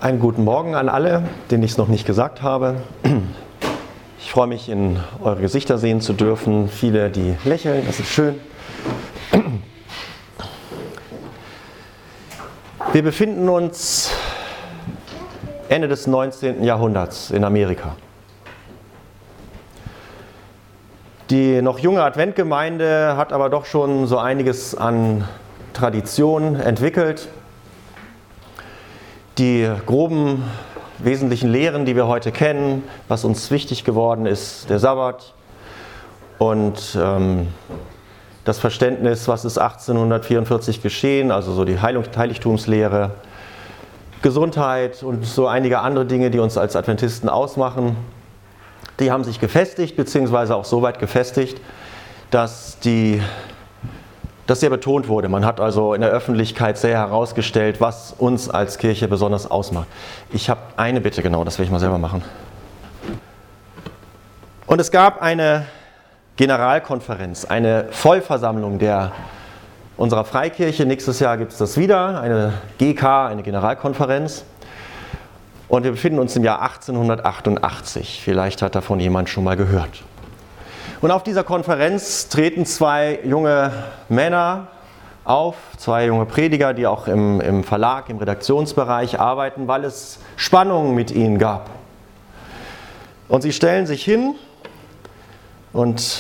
Einen guten Morgen an alle, denen ich es noch nicht gesagt habe. Ich freue mich, in eure Gesichter sehen zu dürfen. Viele, die lächeln, das ist schön. Wir befinden uns Ende des 19. Jahrhunderts in Amerika. Die noch junge Adventgemeinde hat aber doch schon so einiges an Tradition entwickelt. Die groben wesentlichen Lehren, die wir heute kennen, was uns wichtig geworden ist, der Sabbat und das Verständnis, was ist 1844 geschehen, also so die Heiligtumslehre, Gesundheit und so einige andere Dinge, die uns als Adventisten ausmachen, die haben sich gefestigt, beziehungsweise auch so weit gefestigt, dass das sehr betont wurde. Man hat also in der Öffentlichkeit sehr herausgestellt, was uns als Kirche besonders ausmacht. Ich habe eine Bitte, genau, das will ich mal selber machen. Und es gab eine Generalkonferenz, eine Vollversammlung unserer Freikirche. Nächstes Jahr gibt es das wieder, eine GK, eine Generalkonferenz. Und wir befinden uns im Jahr 1888. Vielleicht hat davon jemand schon mal gehört. Und auf dieser Konferenz treten zwei junge Männer auf, zwei junge Prediger, die auch im Verlag, im Redaktionsbereich arbeiten, weil es Spannungen mit ihnen gab. Und sie stellen sich hin und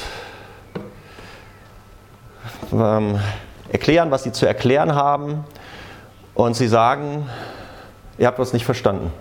erklären, was sie zu erklären haben. Und sie sagen, ihr habt was nicht verstanden.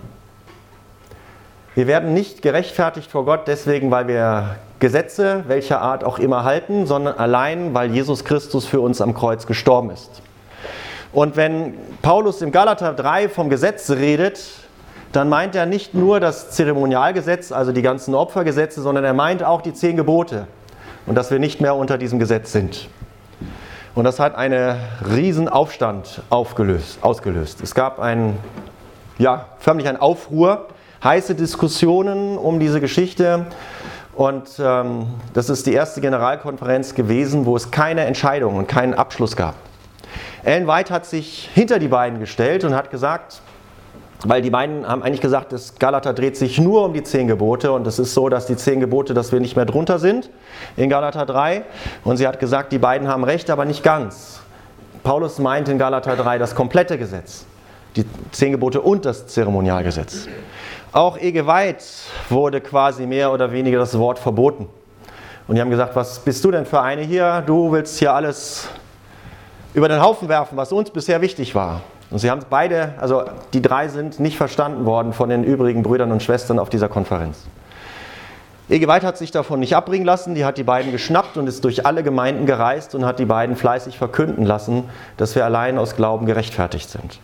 Wir werden nicht gerechtfertigt vor Gott deswegen, weil wir Gesetze welcher Art auch immer halten, sondern allein, weil Jesus Christus für uns am Kreuz gestorben ist. Und wenn Paulus im Galater 3 vom Gesetz redet, dann meint er nicht nur das Zeremonialgesetz, also die ganzen Opfergesetze, sondern er meint auch die 10 Gebote und dass wir nicht mehr unter diesem Gesetz sind. Und das hat einen riesen Aufstand ausgelöst. Es gab förmlich einen Aufruhr, heiße Diskussionen um diese Geschichte. Und das ist die erste Generalkonferenz gewesen, wo es keine Entscheidung und keinen Abschluss gab. Ellen White hat sich hinter die beiden gestellt und hat gesagt, weil die beiden haben eigentlich gesagt, das Galater dreht sich nur um die 10 Gebote und es ist so, dass die 10 Gebote, dass wir nicht mehr drunter sind in Galater 3. Und sie hat gesagt, die beiden haben recht, aber nicht ganz. Paulus meint in Galater 3 das komplette Gesetz, die 10 Gebote und das Zeremonialgesetz. Auch White wurde quasi mehr oder weniger das Wort verboten. Und die haben gesagt, was bist du denn für eine hier? Du willst hier alles über den Haufen werfen, was uns bisher wichtig war. Und sie haben beide, also die 3 sind nicht verstanden worden von den übrigen Brüdern und Schwestern auf dieser Konferenz. White hat sich davon nicht abbringen lassen, die hat die beiden geschnappt und ist durch alle Gemeinden gereist und hat die beiden fleißig verkünden lassen, dass wir allein aus Glauben gerechtfertigt sind.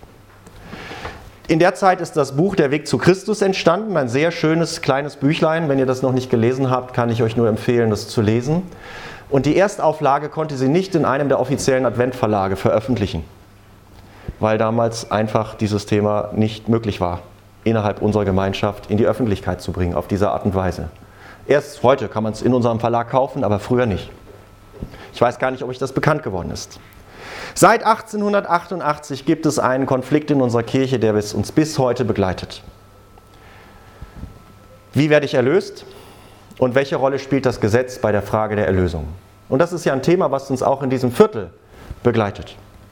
In der Zeit ist das Buch Der Weg zu Christus entstanden, ein sehr schönes kleines Büchlein. Wenn ihr das noch nicht gelesen habt, kann ich euch nur empfehlen, das zu lesen. Und die Erstauflage konnte sie nicht in einem der offiziellen Adventverlage veröffentlichen, weil damals einfach dieses Thema nicht möglich war, innerhalb unserer Gemeinschaft in die Öffentlichkeit zu bringen, auf diese Art und Weise. Erst heute kann man es in unserem Verlag kaufen, aber früher nicht. Ich weiß gar nicht, ob euch das bekannt geworden ist. Seit 1888 gibt es einen Konflikt in unserer Kirche, der uns bis heute begleitet. Wie werde ich erlöst? Und welche Rolle spielt das Gesetz bei der Frage der Erlösung? Und das ist ja ein Thema, was uns auch in diesem Viertel begleitet.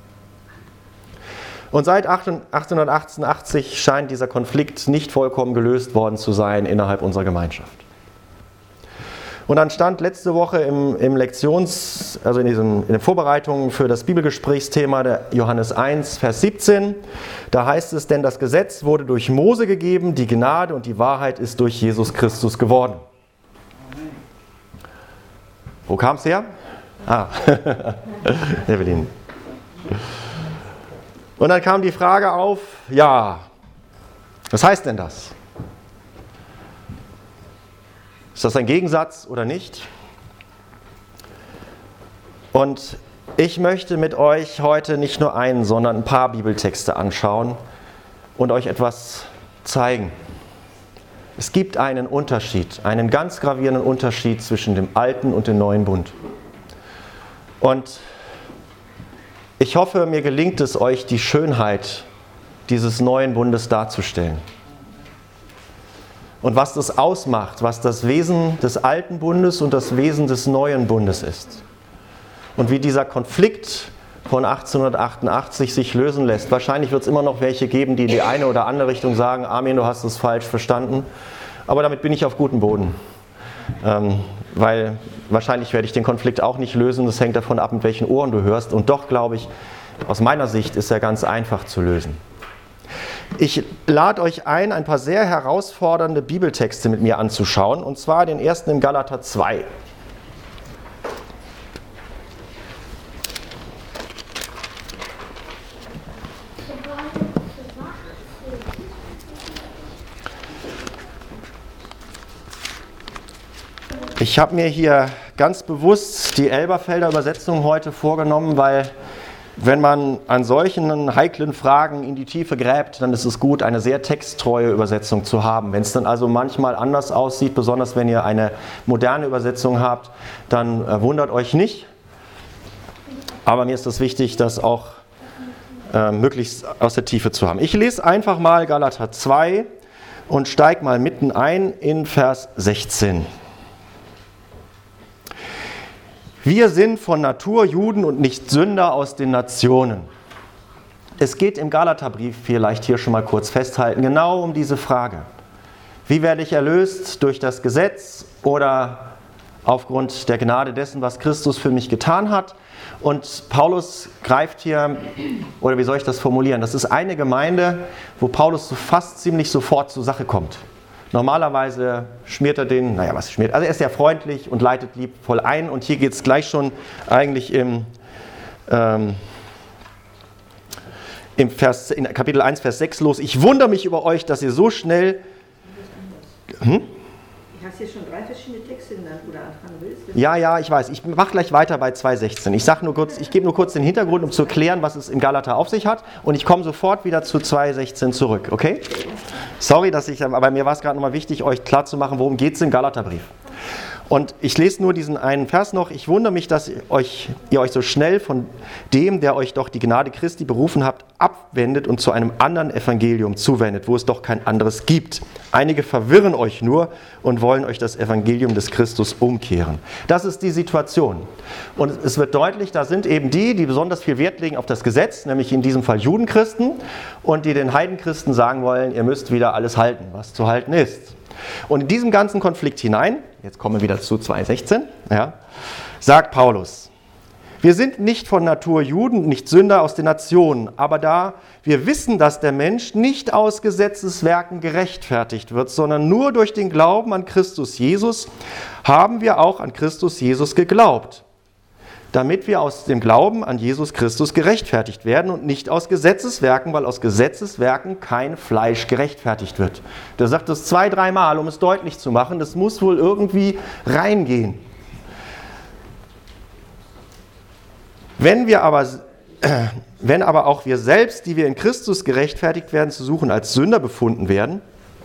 Und seit 1888 scheint dieser Konflikt nicht vollkommen gelöst worden zu sein innerhalb unserer Gemeinschaft. Und dann stand letzte Woche in den Vorbereitungen für das Bibelgesprächsthema der Johannes 1, Vers 17, da heißt es, denn das Gesetz wurde durch Mose gegeben, die Gnade und die Wahrheit ist durch Jesus Christus geworden. Wo kam es her? Evelyn. Und dann kam die Frage auf, was heißt denn das? Ist das ein Gegensatz oder nicht? Und ich möchte mit euch heute nicht nur einen, sondern ein paar Bibeltexte anschauen und euch etwas zeigen. Es gibt einen Unterschied, einen ganz gravierenden Unterschied zwischen dem alten und dem neuen Bund. Und ich hoffe, mir gelingt es euch, die Schönheit dieses neuen Bundes darzustellen. Und was das ausmacht, was das Wesen des alten Bundes und das Wesen des neuen Bundes ist. Und wie dieser Konflikt von 1888 sich lösen lässt. Wahrscheinlich wird es immer noch welche geben, die in die eine oder andere Richtung sagen, Armin, du hast es falsch verstanden. Aber damit bin ich auf gutem Boden. Weil wahrscheinlich werde ich den Konflikt auch nicht lösen. Das hängt davon ab, mit welchen Ohren du hörst. Und doch glaube ich, aus meiner Sicht ist er ganz einfach zu lösen. Ich lade euch ein paar sehr herausfordernde Bibeltexte mit mir anzuschauen. Und zwar den ersten in Galater 2. Ich habe mir hier ganz bewusst die Elberfelder Übersetzung heute vorgenommen, weil wenn man an solchen heiklen Fragen in die Tiefe gräbt, dann ist es gut, eine sehr texttreue Übersetzung zu haben. Wenn es dann also manchmal anders aussieht, besonders wenn ihr eine moderne Übersetzung habt, dann wundert euch nicht. Aber mir ist es wichtig, das auch möglichst aus der Tiefe zu haben. Ich lese einfach mal Galater 2 und steige mal mitten ein in Vers 16. Wir sind von Natur Juden und nicht Sünder aus den Nationen. Es geht im Galaterbrief, vielleicht hier schon mal kurz festhalten, genau um diese Frage. Wie werde ich erlöst? Durch das Gesetz oder aufgrund der Gnade dessen, was Christus für mich getan hat? Und Paulus greift hier, oder wie soll ich das formulieren? Das ist eine Gemeinde, wo Paulus fast ziemlich sofort zur Sache kommt. Normalerweise schmiert er den, also er ist sehr freundlich und leitet liebevoll ein. Und hier geht es gleich schon eigentlich in Kapitel 1, Vers 6 los. Ich wundere mich über euch, dass ihr so schnell... Du hast hier schon 3 verschiedene Texte genannt, wo du anfangen willst. Ja, ich weiß. Ich mache gleich weiter bei 2,16. Ich gebe nur kurz den Hintergrund, um zu erklären, was es im Galater auf sich hat. Und ich komme sofort wieder zu 2,16 zurück, okay? Sorry, aber mir war es gerade nochmal wichtig, euch klarzumachen, worum geht es im Galaterbrief. Und ich lese nur diesen einen Vers noch. Ich wundere mich, dass ihr euch so schnell von dem, der euch doch die Gnade Christi berufen habt, abwendet und zu einem anderen Evangelium zuwendet, wo es doch kein anderes gibt. Einige verwirren euch nur und wollen euch das Evangelium des Christus umkehren. Das ist die Situation. Und es wird deutlich, da sind eben die besonders viel Wert legen auf das Gesetz, nämlich in diesem Fall Judenchristen, und die den Heidenchristen sagen wollen, ihr müsst wieder alles halten, was zu halten ist. Und in diesem ganzen Konflikt hinein, jetzt kommen wir wieder zu 2,16, sagt Paulus, wir sind nicht von Natur Juden, nicht Sünder aus den Nationen, aber da wir wissen, dass der Mensch nicht aus Gesetzeswerken gerechtfertigt wird, sondern nur durch den Glauben an Christus Jesus, haben wir auch an Christus Jesus geglaubt, damit wir aus dem Glauben an Jesus Christus gerechtfertigt werden und nicht aus Gesetzeswerken, weil aus Gesetzeswerken kein Fleisch gerechtfertigt wird. Der sagt das 2-3 Mal, um es deutlich zu machen, das muss wohl irgendwie reingehen. Wenn aber auch wir selbst, die wir in Christus gerechtfertigt werden, zu suchen, als Sünder befunden werden.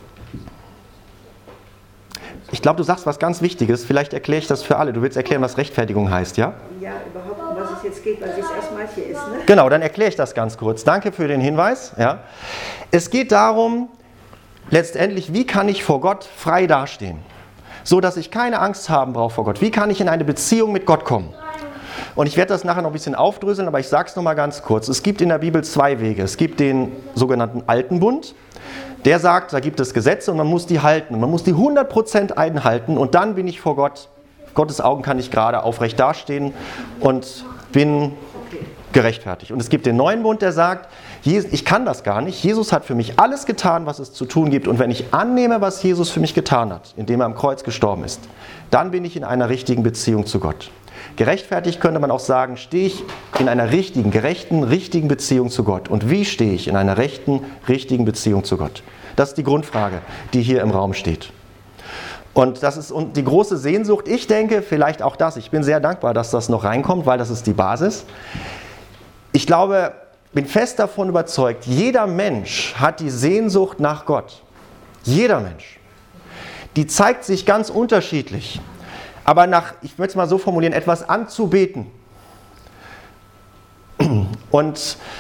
Ich glaube, du sagst was ganz Wichtiges. Vielleicht erkläre ich das für alle. Du willst erklären, was Rechtfertigung heißt, ja? Ja, überhaupt, um was es jetzt geht, weil es das erste Mal hier ist. Ne? Genau, dann erkläre ich das ganz kurz. Danke für den Hinweis. Ja. Es geht darum, letztendlich, wie kann ich vor Gott frei dastehen? So, dass ich keine Angst haben brauche vor Gott. Wie kann ich in eine Beziehung mit Gott kommen? Und ich werde das nachher noch ein bisschen aufdröseln, aber ich sage es noch mal ganz kurz. Es gibt in der Bibel 2 Wege. Es gibt den sogenannten Alten Bund. Der sagt, da gibt es Gesetze und man muss die halten. Man muss die 100% einhalten und dann bin ich vor Gott. Gottes Augen kann ich gerade aufrecht dastehen und bin gerechtfertigt. Und es gibt den Neuen Bund, der sagt, ich kann das gar nicht. Jesus hat für mich alles getan, was es zu tun gibt. Und wenn ich annehme, was Jesus für mich getan hat, indem er am Kreuz gestorben ist, dann bin ich in einer richtigen Beziehung zu Gott. Gerechtfertigt könnte man auch sagen, stehe ich in einer richtigen Beziehung zu Gott. Und wie stehe ich in einer richtigen Beziehung zu Gott? Das ist die Grundfrage, die hier im Raum steht. Und das ist die große Sehnsucht. Ich denke, vielleicht auch das. Ich bin sehr dankbar, dass das noch reinkommt, weil das ist die Basis. Ich glaube, bin fest davon überzeugt, jeder Mensch hat die Sehnsucht nach Gott. Jeder Mensch. Die zeigt sich ganz unterschiedlich. Aber ich möchte es mal so formulieren, etwas anzubeten. Und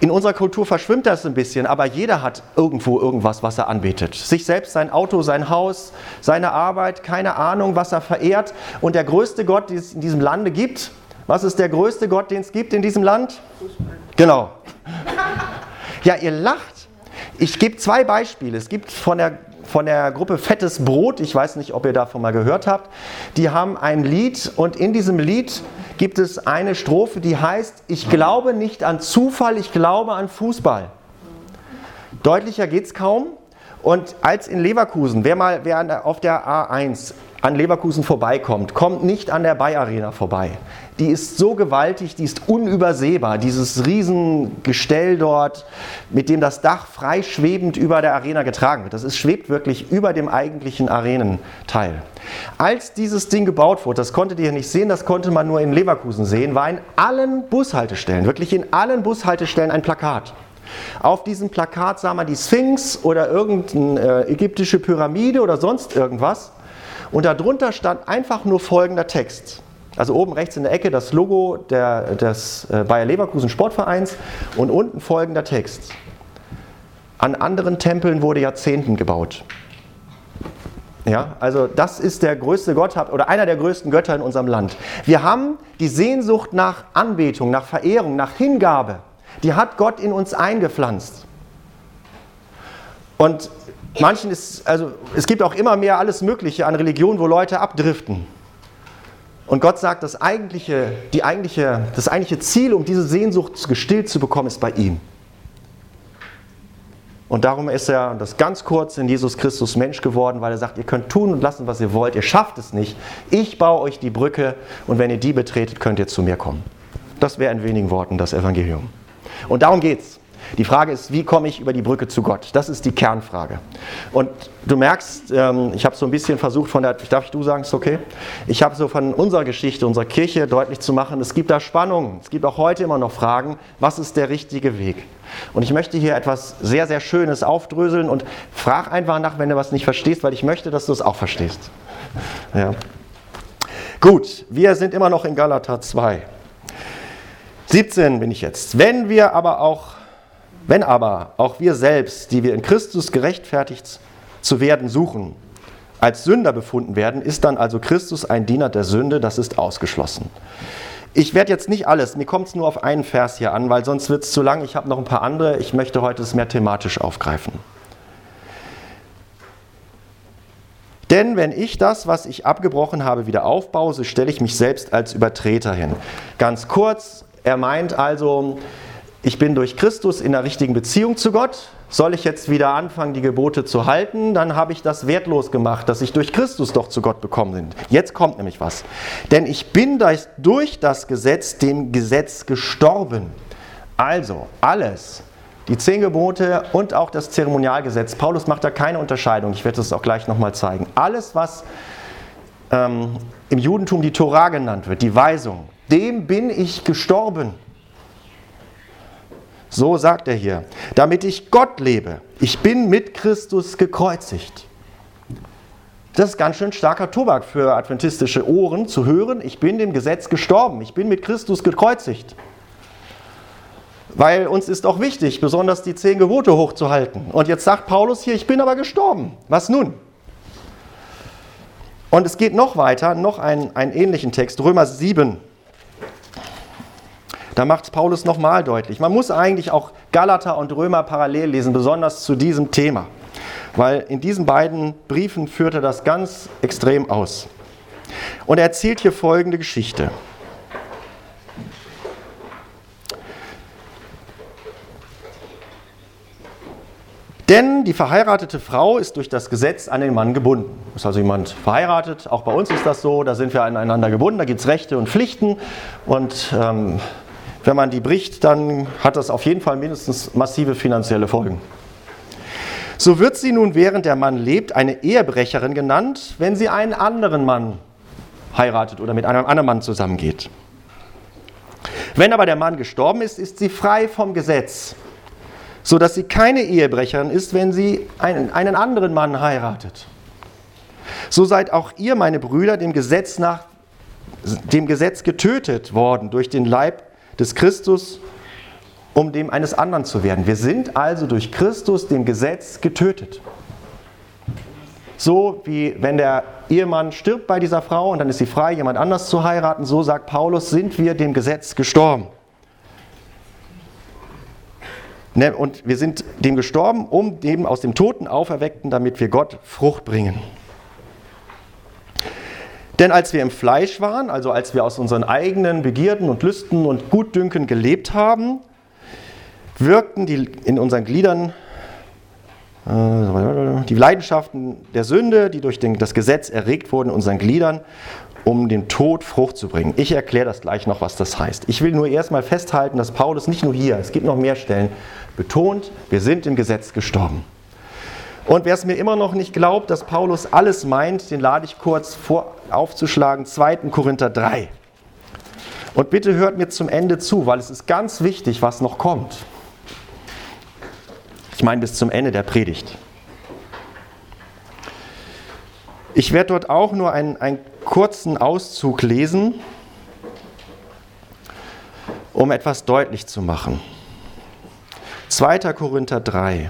In unserer Kultur verschwimmt das ein bisschen, aber jeder hat irgendwo irgendwas, was er anbetet. Sich selbst, sein Auto, sein Haus, seine Arbeit, keine Ahnung, was er verehrt. Und der größte Gott, den es in diesem Lande gibt, was ist der größte Gott, den es gibt in diesem Land? Fußball. Genau. Ja, ihr lacht. Ich gebe 2 Beispiele. Es gibt von der Gruppe Fettes Brot, ich weiß nicht, ob ihr davon mal gehört habt, die haben ein Lied und in diesem Lied gibt es eine Strophe, die heißt, ich glaube nicht an Zufall, ich glaube an Fußball. Deutlicher geht's kaum. Und als in Leverkusen, wer auf der A1 an Leverkusen vorbeikommt, kommt nicht an der Bayer Arena vorbei. Die ist so gewaltig, die ist unübersehbar. Dieses Riesengestell dort, mit dem das Dach frei schwebend über der Arena getragen wird. Schwebt wirklich über dem eigentlichen Arenenteil. Als dieses Ding gebaut wurde, das konntet ihr nicht sehen, das konnte man nur in Leverkusen sehen, war in allen Bushaltestellen, wirklich in allen Bushaltestellen ein Plakat. Auf diesem Plakat sah man die Sphinx oder irgendeine ägyptische Pyramide oder sonst irgendwas. Und darunter stand einfach nur folgender Text. Also oben rechts in der Ecke das Logo des Bayer Leverkusen Sportvereins und unten folgender Text. An anderen Tempeln wurde Jahrzehnten gebaut. Ja, also das ist der größte Gott oder einer der größten Götter in unserem Land. Wir haben die Sehnsucht nach Anbetung, nach Verehrung, nach Hingabe. Die hat Gott in uns eingepflanzt. Und es gibt auch immer mehr alles Mögliche an Religionen, wo Leute abdriften. Und Gott sagt, das eigentliche Ziel, um diese Sehnsucht gestillt zu bekommen, ist bei ihm. Und darum ist er, das ganz kurz, in Jesus Christus Mensch geworden, weil er sagt, ihr könnt tun und lassen, was ihr wollt, ihr schafft es nicht. Ich baue euch die Brücke und wenn ihr die betretet, könnt ihr zu mir kommen. Das wäre in wenigen Worten das Evangelium. Und darum geht's. Die Frage ist, wie komme ich über die Brücke zu Gott? Das ist die Kernfrage. Und du merkst, ich habe so ein bisschen versucht, darf ich du sagen, ist okay? Ich habe so von unserer Geschichte, unserer Kirche deutlich zu machen, es gibt da Spannungen. Es gibt auch heute immer noch Fragen, was ist der richtige Weg? Und ich möchte hier etwas sehr, sehr Schönes aufdröseln und frag einfach nach, wenn du was nicht verstehst, weil ich möchte, dass du es auch verstehst. Ja. Gut, wir sind immer noch in Galater 2. 17 bin ich jetzt. Wenn aber auch wir selbst, die wir in Christus gerechtfertigt zu werden suchen, als Sünder befunden werden, ist dann also Christus ein Diener der Sünde, das ist ausgeschlossen. Ich werde jetzt nicht alles, mir kommt es nur auf einen Vers hier an, weil sonst wird es zu lang. Ich habe noch ein paar andere, ich möchte heute es mehr thematisch aufgreifen. Denn wenn ich das, was ich abgebrochen habe, wieder aufbaue, so stelle ich mich selbst als Übertreter hin. Ganz kurz, er meint also, ich bin durch Christus in einer richtigen Beziehung zu Gott. Soll ich jetzt wieder anfangen, die Gebote zu halten, dann habe ich das wertlos gemacht, dass ich durch Christus doch zu Gott bekommen bin. Jetzt kommt nämlich was. Denn ich bin durch das Gesetz, dem Gesetz gestorben. Also alles, die 10 Gebote und auch das Zeremonialgesetz. Paulus macht da keine Unterscheidung, ich werde das auch gleich nochmal zeigen. Alles, was im Judentum die Torah genannt wird, die Weisung, dem bin ich gestorben. So sagt er hier, damit ich Gott lebe. Ich bin mit Christus gekreuzigt. Das ist ganz schön starker Tobak für adventistische Ohren zu hören. Ich bin dem Gesetz gestorben. Ich bin mit Christus gekreuzigt. Weil uns ist auch wichtig, besonders die 10 Gebote hochzuhalten. Und jetzt sagt Paulus hier, ich bin aber gestorben. Was nun? Und es geht noch weiter, noch einen ähnlichen Text, Römer 7. Da macht es Paulus nochmal deutlich. Man muss eigentlich auch Galater und Römer parallel lesen, besonders zu diesem Thema. Weil in diesen beiden Briefen führt er das ganz extrem aus. Und er erzählt hier folgende Geschichte. Denn die verheiratete Frau ist durch das Gesetz an den Mann gebunden. Ist also jemand verheiratet, auch bei uns ist das so, da sind wir aneinander gebunden, da gibt es Rechte und Pflichten und wenn man die bricht, dann hat das auf jeden Fall mindestens massive finanzielle Folgen. So wird sie nun, während der Mann lebt, eine Ehebrecherin genannt, wenn sie einen anderen Mann heiratet oder mit einem anderen Mann zusammengeht. Wenn aber der Mann gestorben ist, ist sie frei vom Gesetz, sodass sie keine Ehebrecherin ist, wenn sie einen anderen Mann heiratet. So seid auch ihr, meine Brüder, dem Gesetz getötet worden durch den Leib des Christus um dem eines anderen zu werden. Wir sind also durch Christus dem Gesetz getötet. So wie wenn der Ehemann stirbt bei dieser Frau und dann ist sie frei, jemand anders zu heiraten, so sagt Paulus, sind wir dem Gesetz gestorben. Und wir sind dem gestorben, um dem aus dem Toten auferweckten, damit wir Gott Frucht bringen. Denn als wir im Fleisch waren, also als wir aus unseren eigenen Begierden und Lüsten und Gutdünken gelebt haben, wirkten in unseren Gliedern die Leidenschaften der Sünde, die durch das Gesetz erregt wurden in unseren Gliedern, um dem Tod Frucht zu bringen. Ich erkläre das gleich noch, was das heißt. Ich will nur erstmal festhalten, dass Paulus nicht nur hier, es gibt noch mehr Stellen, betont, wir sind im Gesetz gestorben. Und wer es mir immer noch nicht glaubt, dass Paulus alles meint, den lade ich kurz vor aufzuschlagen, 2. Korinther 3. Und bitte hört mir zum Ende zu, weil es ist ganz wichtig, was noch kommt. Ich meine bis zum Ende der Predigt. Ich werde dort auch nur einen kurzen Auszug lesen, um etwas deutlich zu machen. 2. Korinther 3.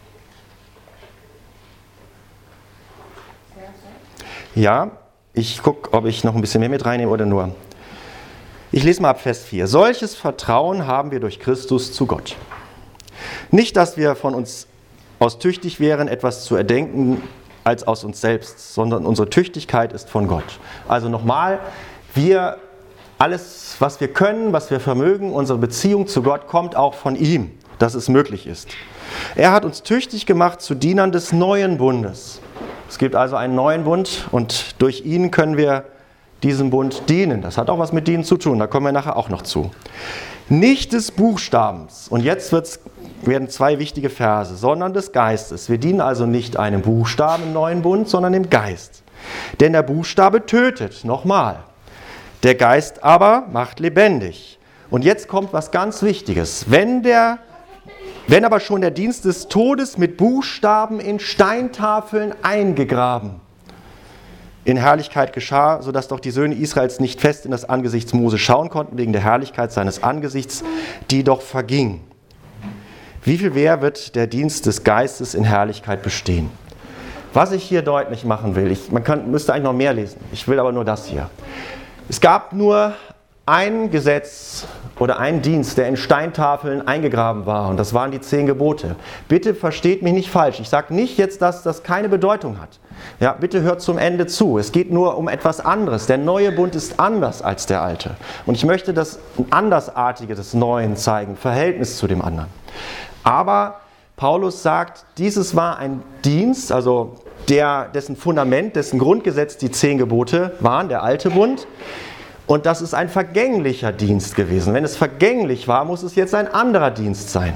Ja, ich gucke, ob ich noch ein bisschen mehr mit reinnehme oder nur. Ich lese mal ab Vers 4. Solches Vertrauen haben wir durch Christus zu Gott. Nicht, dass wir von uns aus tüchtig wären, etwas zu erdenken als aus uns selbst, sondern unsere Tüchtigkeit ist von Gott. Also nochmal, alles, was wir können, was wir vermögen, unsere Beziehung zu Gott kommt auch von ihm, dass es möglich ist. Er hat uns tüchtig gemacht zu Dienern des neuen Bundes. Es gibt also einen neuen Bund und durch ihn können wir diesem Bund dienen. Das hat auch was mit Dienen zu tun, da kommen wir nachher auch noch zu. Nicht des Buchstabens, und jetzt werden 2 wichtige Verse, sondern des Geistes. Wir dienen also nicht einem Buchstaben im neuen Bund, sondern dem Geist. Denn der Buchstabe tötet, nochmal. Der Geist aber macht lebendig. Und jetzt kommt was ganz Wichtiges. Wenn aber schon der Dienst des Todes mit Buchstaben in Steintafeln eingegraben in Herrlichkeit geschah, sodass doch die Söhne Israels nicht fest in das Angesicht Mose schauen konnten, wegen der Herrlichkeit seines Angesichts, die doch verging. Wie viel mehr wird der Dienst des Geistes in Herrlichkeit bestehen? Was ich hier deutlich machen will, müsste eigentlich noch mehr lesen, ich will aber nur das hier. Es gab nur ein Gesetz oder einen Dienst, der in Steintafeln eingegraben war, und das waren die 10 Gebote. Bitte versteht mich nicht falsch, ich sage nicht jetzt, dass das keine Bedeutung hat. Ja, bitte hört zum Ende zu, es geht nur um etwas anderes. Der neue Bund ist anders als der alte. Und ich möchte das Andersartige des Neuen zeigen, Verhältnis zu dem anderen. Aber Paulus sagt, dieses war ein Dienst, also dessen Fundament, dessen Grundgesetz die 10 Gebote waren, der alte Bund. Und das ist ein vergänglicher Dienst gewesen. Wenn es vergänglich war, muss es jetzt ein anderer Dienst sein.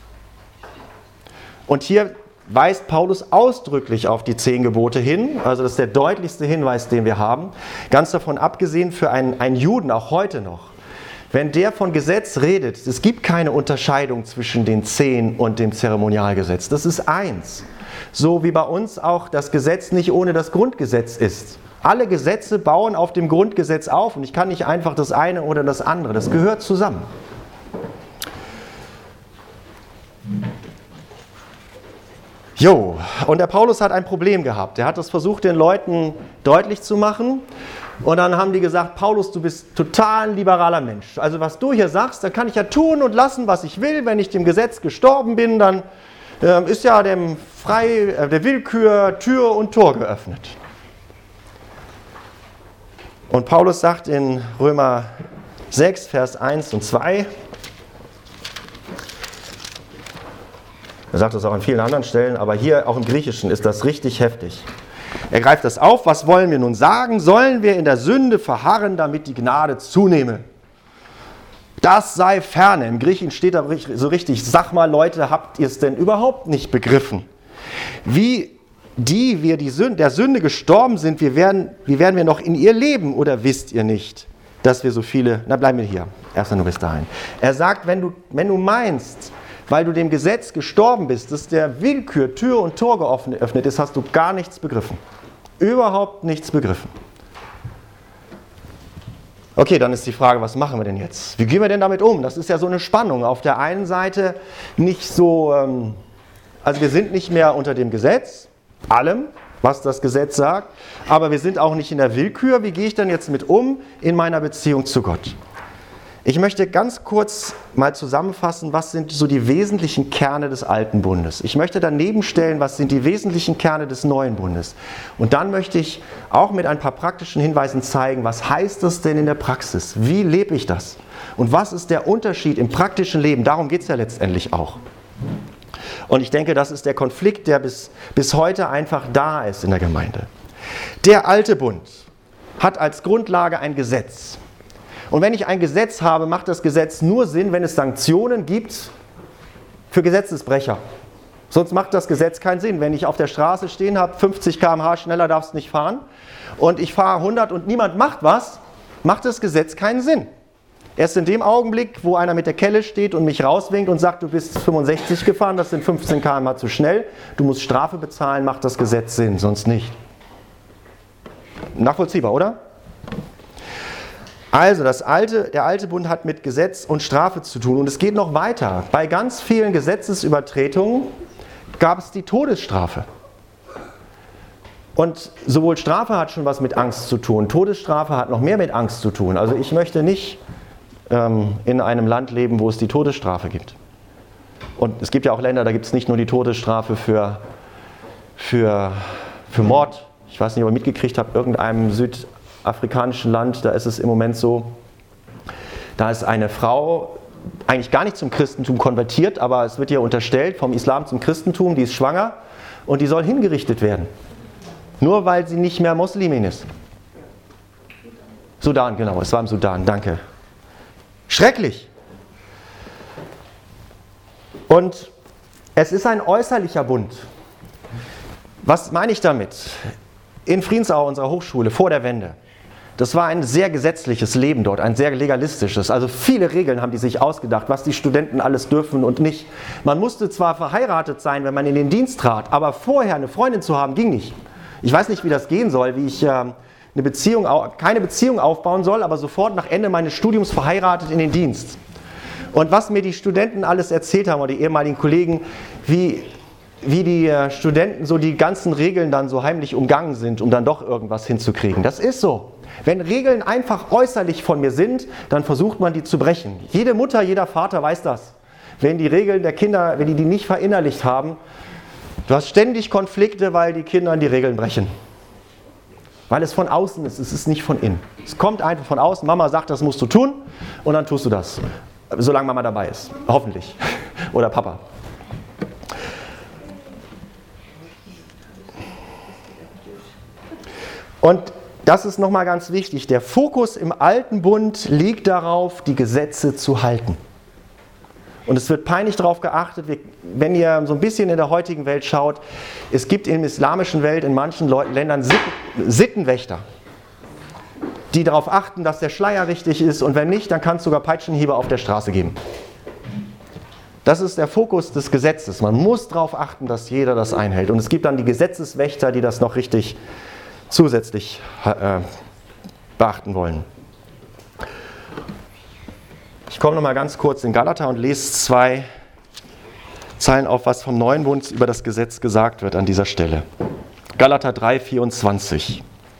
Und hier weist Paulus ausdrücklich auf die 10 Gebote hin. Also das ist der deutlichste Hinweis, den wir haben. Ganz davon abgesehen für einen Juden, auch heute noch. Wenn der von Gesetz redet, es gibt keine Unterscheidung zwischen den 10 und dem Zeremonialgesetz. Das ist eins. So wie bei uns auch das Gesetz nicht ohne das Grundgesetz ist. Alle Gesetze bauen auf dem Grundgesetz auf und ich kann nicht einfach das eine oder das andere. Das gehört zusammen. Jo, und der Paulus hat ein Problem gehabt. Er hat das versucht, den Leuten deutlich zu machen. Und dann haben die gesagt, Paulus, du bist total ein liberaler Mensch. Also was du hier sagst, da kann ich ja tun und lassen, was ich will. Wenn ich dem Gesetz gestorben bin, dann ist ja der Willkür Tür und Tor geöffnet. Und Paulus sagt in Römer 6, Vers 1 und 2, er sagt das auch an vielen anderen Stellen, aber hier auch im Griechischen ist das richtig heftig. Er greift das auf, was wollen wir nun sagen? Sollen wir in der Sünde verharren, damit die Gnade zunehme? Das sei ferne. Im Griechischen steht da so richtig, sag mal Leute, habt ihr es denn überhaupt nicht begriffen? Wie wir der Sünde gestorben sind, wie werden wir noch in ihr leben? Oder wisst ihr nicht, dass wir so viele... Na, bleiben wir hier. Erst nur bis dahin. Er sagt, wenn du meinst, weil du dem Gesetz gestorben bist, dass der Willkür Tür und Tor geöffnet ist, hast du gar nichts begriffen. Überhaupt nichts begriffen. Okay, dann ist die Frage, was machen wir denn jetzt? Wie gehen wir denn damit um? Das ist ja so eine Spannung. Auf der einen Seite nicht so, also wir sind nicht mehr unter dem Gesetz, allem, was das Gesetz sagt, aber wir sind auch nicht in der Willkür. Wie gehe ich denn jetzt mit um in meiner Beziehung zu Gott? Ich möchte ganz kurz mal zusammenfassen, was sind so die wesentlichen Kerne des Alten Bundes. Ich möchte daneben stellen, was sind die wesentlichen Kerne des Neuen Bundes. Und dann möchte ich auch mit ein paar praktischen Hinweisen zeigen, was heißt das denn in der Praxis? Wie lebe ich das? Und was ist der Unterschied im praktischen Leben? Darum geht es ja letztendlich auch. Und ich denke, das ist der Konflikt, der bis heute einfach da ist in der Gemeinde. Der Alte Bund hat als Grundlage ein Gesetz. Und wenn ich ein Gesetz habe, macht das Gesetz nur Sinn, wenn es Sanktionen gibt für Gesetzesbrecher. Sonst macht das Gesetz keinen Sinn. Wenn ich auf der Straße stehen habe, 50 km/h, schneller darfst du nicht fahren, und ich fahre 100 und niemand macht was, macht das Gesetz keinen Sinn. Erst in dem Augenblick, wo einer mit der Kelle steht und mich rauswinkt und sagt, du bist 65 gefahren, das sind 15 km/h zu schnell, du musst Strafe bezahlen, macht das Gesetz Sinn, sonst nicht. Nachvollziehbar, oder? Also der alte Bund hat mit Gesetz und Strafe zu tun, und es geht noch weiter. Bei ganz vielen Gesetzesübertretungen gab es die Todesstrafe. Und sowohl Strafe hat schon was mit Angst zu tun, Todesstrafe hat noch mehr mit Angst zu tun. Also ich möchte nicht in einem Land leben, wo es die Todesstrafe gibt. Und es gibt ja auch Länder, da gibt es nicht nur die Todesstrafe für Mord. Ich weiß nicht, ob ihr mitgekriegt habt, irgendeinem südafrikanischen Land, da ist es im Moment so, da ist eine Frau eigentlich gar nicht zum Christentum konvertiert, aber es wird ihr unterstellt, vom Islam zum Christentum, die ist schwanger und die soll hingerichtet werden. Nur weil sie nicht mehr Muslimin ist. Sudan, genau, es war im Sudan, danke. Schrecklich. Und es ist ein äußerlicher Bund. Was meine ich damit? In Friedensau, unserer Hochschule, vor der Wende, das war ein sehr gesetzliches Leben dort, ein sehr legalistisches. Also viele Regeln haben die sich ausgedacht, was die Studenten alles dürfen und nicht. Man musste zwar verheiratet sein, wenn man in den Dienst trat, aber vorher eine Freundin zu haben, ging nicht. Ich weiß nicht, wie das gehen soll, wie ich keine Beziehung aufbauen soll, aber sofort nach Ende meines Studiums verheiratet in den Dienst. Und was mir die Studenten alles erzählt haben, oder die ehemaligen Kollegen, wie die Studenten so die ganzen Regeln dann so heimlich umgangen sind, um dann doch irgendwas hinzukriegen. Das ist so. Wenn Regeln einfach äußerlich von mir sind, dann versucht man die zu brechen. Jede Mutter, jeder Vater weiß das. Wenn die Regeln der Kinder, wenn die nicht verinnerlicht haben, du hast ständig Konflikte, weil die Kinder die Regeln brechen. Weil es von außen ist, es ist nicht von innen. Es kommt einfach von außen, Mama sagt, das musst du tun, und dann tust du das. Solange Mama dabei ist. Hoffentlich. Oder Papa. Und das ist nochmal ganz wichtig. Der Fokus im Alten Bund liegt darauf, die Gesetze zu halten. Und es wird peinlich darauf geachtet, wenn ihr so ein bisschen in der heutigen Welt schaut, es gibt in der islamischen Welt in manchen Ländern Sittenwächter, die darauf achten, dass der Schleier richtig ist, und wenn nicht, dann kann es sogar Peitschenhiebe auf der Straße geben. Das ist der Fokus des Gesetzes. Man muss darauf achten, dass jeder das einhält. Und es gibt dann die Gesetzeswächter, die das noch richtig zusätzlich beachten wollen. Ich komme noch mal ganz kurz in Galater und lese 2 Zeilen auf, was vom Neuen Bund über das Gesetz gesagt wird an dieser Stelle. Galater 3,24.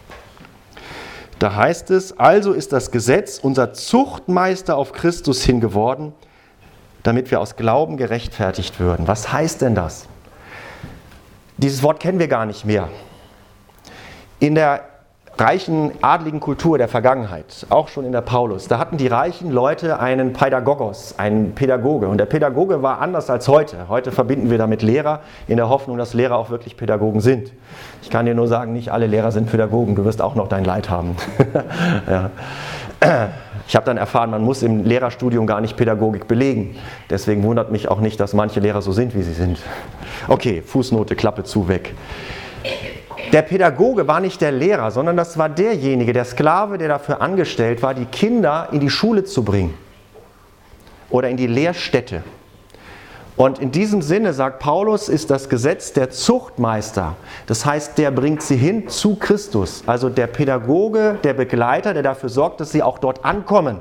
Da heißt es: Also ist das Gesetz unser Zuchtmeister auf Christus hin geworden, damit wir aus Glauben gerechtfertigt würden. Was heißt denn das? Dieses Wort kennen wir gar nicht mehr. In der reichen adligen Kultur der Vergangenheit, auch schon in der Paulus, da hatten die reichen Leute einen Pädagogos, einen Pädagoge. Und der Pädagoge war anders als heute. Heute verbinden wir damit Lehrer, in der Hoffnung, dass Lehrer auch wirklich Pädagogen sind. Ich kann dir nur sagen, nicht alle Lehrer sind Pädagogen. Du wirst auch noch dein Leid haben. Ja. Ich habe dann erfahren, man muss im Lehrerstudium gar nicht Pädagogik belegen. Deswegen wundert mich auch nicht, dass manche Lehrer so sind, wie sie sind. Okay, Fußnote, Klappe zu, weg. Der Pädagoge war nicht der Lehrer, sondern das war derjenige, der Sklave, der dafür angestellt war, die Kinder in die Schule zu bringen oder in die Lehrstätte. Und in diesem Sinne, sagt Paulus, ist das Gesetz der Zuchtmeister. Das heißt, der bringt sie hin zu Christus. Also der Pädagoge, der Begleiter, der dafür sorgt, dass sie auch dort ankommen.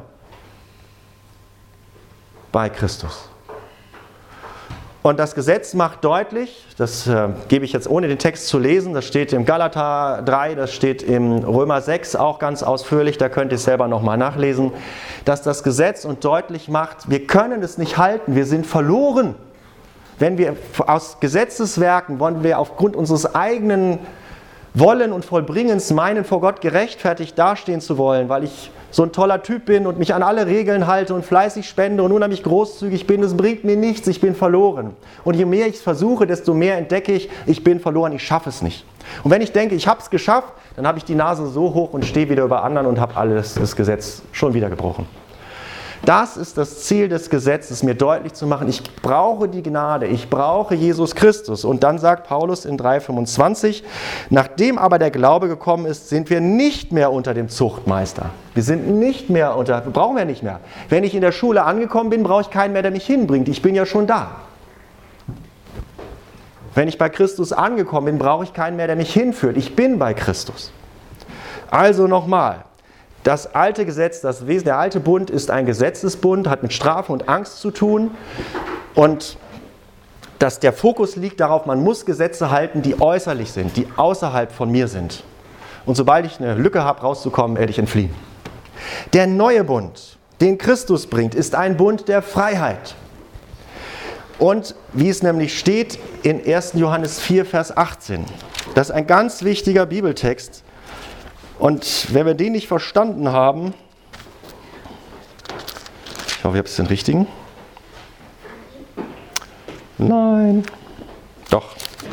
Bei Christus. Und das Gesetz macht deutlich, das gebe ich jetzt ohne den Text zu lesen, das steht im Galater 3, das steht im Römer 6 auch ganz ausführlich, da könnt ihr es selber nochmal nachlesen, dass das Gesetz uns deutlich macht, wir können es nicht halten, wir sind verloren. Wenn wir aus Gesetzeswerken, wollen wir aufgrund unseres eigenen Wollen und Vollbringens meinen, vor Gott gerechtfertigt dastehen zu wollen, weil ich so ein toller Typ bin und mich an alle Regeln halte und fleißig spende und unheimlich großzügig bin, das bringt mir nichts, ich bin verloren. Und je mehr ich es versuche, desto mehr entdecke ich bin verloren, ich schaffe es nicht. Und wenn ich denke, ich habe es geschafft, dann habe ich die Nase so hoch und stehe wieder über anderen und habe das Gesetz schon wieder gebrochen. Das ist das Ziel des Gesetzes, mir deutlich zu machen, ich brauche die Gnade, ich brauche Jesus Christus. Und dann sagt Paulus in 3,25, nachdem aber der Glaube gekommen ist, sind wir nicht mehr unter dem Zuchtmeister. Wir sind nicht mehr brauchen wir nicht mehr. Wenn ich in der Schule angekommen bin, brauche ich keinen mehr, der mich hinbringt. Ich bin ja schon da. Wenn ich bei Christus angekommen bin, brauche ich keinen mehr, der mich hinführt. Ich bin bei Christus. Also nochmal. Das alte Gesetz, der alte Bund ist ein Gesetzesbund, hat mit Strafe und Angst zu tun und dass der Fokus liegt darauf, man muss Gesetze halten, die äußerlich sind, die außerhalb von mir sind. Und sobald ich eine Lücke habe, rauszukommen, werde ich entfliehen. Der neue Bund, den Christus bringt, ist ein Bund der Freiheit. Und wie es nämlich steht in 1. Johannes 4, Vers 18, das ist ein ganz wichtiger Bibeltext. Und wenn wir den nicht verstanden haben, ich hoffe, ich habe es den richtigen. Nein, doch.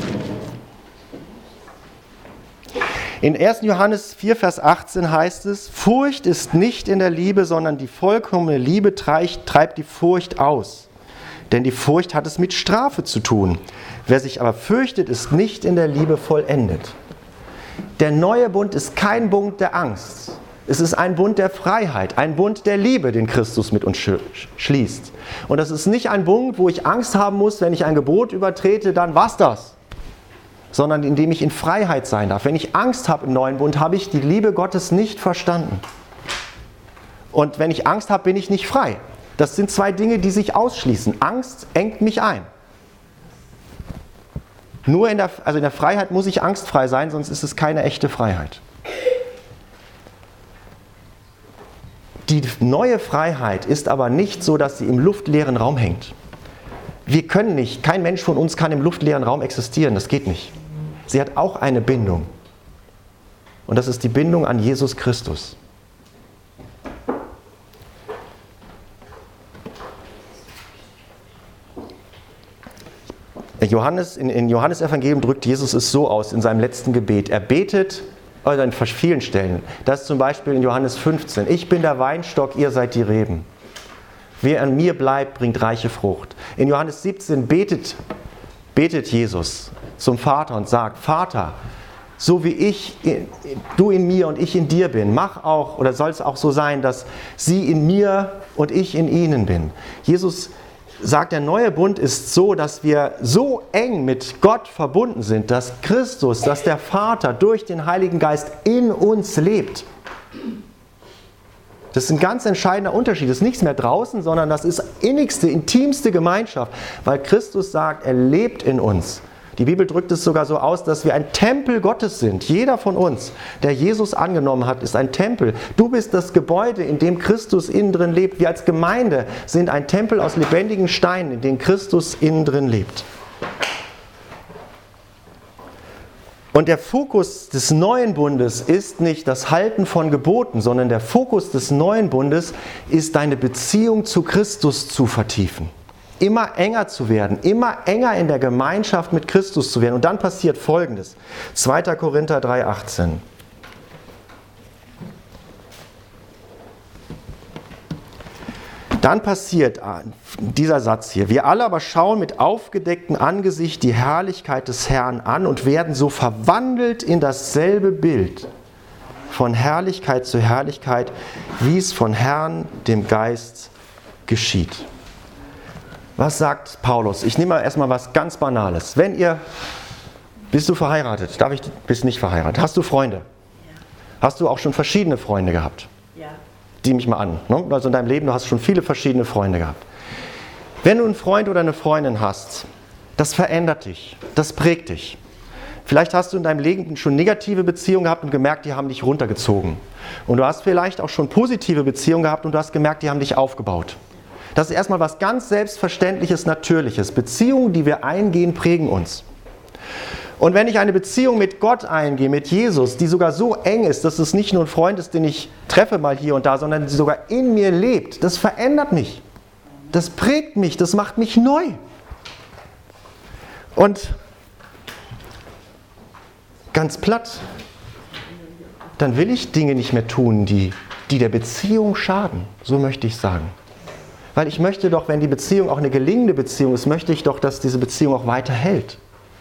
In 1. Johannes 4, Vers 18 heißt es, Furcht ist nicht in der Liebe, sondern die vollkommene Liebe treibt die Furcht aus. Denn die Furcht hat es mit Strafe zu tun. Wer sich aber fürchtet, ist nicht in der Liebe vollendet. Der neue Bund ist kein Bund der Angst. Es ist ein Bund der Freiheit, ein Bund der Liebe, den Christus mit uns schließt. Und das ist nicht ein Bund, wo ich Angst haben muss, wenn ich ein Gebot übertrete, dann war's das. Sondern in dem ich in Freiheit sein darf. Wenn ich Angst habe im neuen Bund, habe ich die Liebe Gottes nicht verstanden. Und wenn ich Angst habe, bin ich nicht frei. Das sind zwei Dinge, die sich ausschließen. Angst engt mich ein. Nur in der Freiheit muss ich angstfrei sein, sonst ist es keine echte Freiheit. Die neue Freiheit ist aber nicht so, dass sie im luftleeren Raum hängt. Wir können nicht, kein Mensch von uns kann im luftleeren Raum existieren, das geht nicht. Sie hat auch eine Bindung. Und das ist die Bindung an Jesus Christus. In Johannes Evangelium drückt Jesus es so aus in seinem letzten Gebet. Er betet, oder in vielen Stellen, das ist zum Beispiel in Johannes 15, ich bin der Weinstock, ihr seid die Reben. Wer an mir bleibt, bringt reiche Frucht. In Johannes 17 betet Jesus zum Vater und sagt, Vater, so wie du in mir und ich in dir bin, mach auch, oder soll es auch so sein, dass sie in mir und ich in ihnen bin. Jesus sagt, der neue Bund ist so, dass wir so eng mit Gott verbunden sind, dass Christus, dass der Vater durch den Heiligen Geist in uns lebt. Das ist ein ganz entscheidender Unterschied. Das ist nichts mehr draußen, sondern das ist innigste, intimste Gemeinschaft, weil Christus sagt, er lebt in uns. Die Bibel drückt es sogar so aus, dass wir ein Tempel Gottes sind. Jeder von uns, der Jesus angenommen hat, ist ein Tempel. Du bist das Gebäude, in dem Christus innen drin lebt. Wir als Gemeinde sind ein Tempel aus lebendigen Steinen, in dem Christus innen drin lebt. Und der Fokus des neuen Bundes ist nicht das Halten von Geboten, sondern der Fokus des neuen Bundes ist, deine Beziehung zu Christus zu vertiefen. Immer enger zu werden, immer enger in der Gemeinschaft mit Christus zu werden. Und dann passiert Folgendes. 2. Korinther 3,18. Dann passiert dieser Satz hier. Wir alle aber schauen mit aufgedecktem Angesicht die Herrlichkeit des Herrn an und werden so verwandelt in dasselbe Bild, von Herrlichkeit zu Herrlichkeit, wie es von Herrn, dem Geist, geschieht. Was sagt Paulus? Ich nehme mal erstmal was ganz Banales. Bist du verheiratet? Bist nicht verheiratet? Hast du Freunde? Ja. Hast du auch schon verschiedene Freunde gehabt? Ja. Sieh mich mal an. Ne? Also in deinem Leben, du hast schon viele verschiedene Freunde gehabt. Wenn du einen Freund oder eine Freundin hast, das verändert dich, das prägt dich. Vielleicht hast du in deinem Leben schon negative Beziehungen gehabt und gemerkt, die haben dich runtergezogen. Und du hast vielleicht auch schon positive Beziehungen gehabt und du hast gemerkt, die haben dich aufgebaut. Das ist erstmal was ganz Selbstverständliches, Natürliches. Beziehungen, die wir eingehen, prägen uns. Und wenn ich eine Beziehung mit Gott eingehe, mit Jesus, die sogar so eng ist, dass es nicht nur ein Freund ist, den ich treffe mal hier und da, sondern die sogar in mir lebt, das verändert mich. Das prägt mich, das macht mich neu. Und ganz platt, dann will ich Dinge nicht mehr tun, die der Beziehung schaden. So möchte ich sagen. Weil ich möchte doch, wenn die Beziehung auch eine gelingende Beziehung ist, möchte ich doch, dass diese Beziehung auch weiter hält.